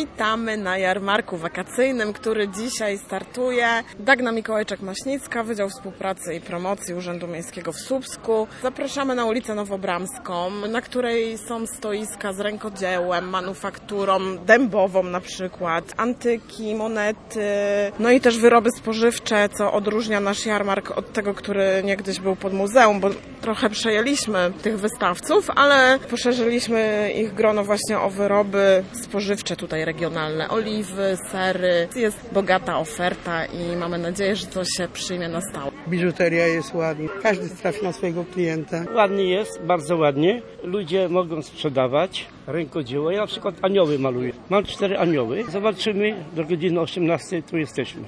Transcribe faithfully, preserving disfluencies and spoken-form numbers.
Witamy na jarmarku wakacyjnym, który dzisiaj startuje. Dagna Mikołajczak-Maśnicka, Wydział Współpracy i Promocji Urzędu Miejskiego w Słupsku. Zapraszamy na ulicę Nowobramską, na której są stoiska z rękodziełem, manufakturą dębową na przykład, antyki, monety, no i też wyroby spożywcze, co odróżnia nasz jarmark od tego, który niegdyś był pod muzeum, bo trochę przejęliśmy tych wystawców, ale poszerzyliśmy ich grono właśnie o wyroby spożywcze tutaj regionalne, oliwy, sery. Jest bogata oferta i mamy nadzieję, że to się przyjmie na stałe. Biżuteria jest ładna, każdy trafi na swojego klienta. Ładnie jest, bardzo ładnie. Ludzie mogą sprzedawać rękodzieło. Ja na przykład anioły maluję. Mam cztery anioły. Zobaczymy, do godziny osiemnastej tu jesteśmy.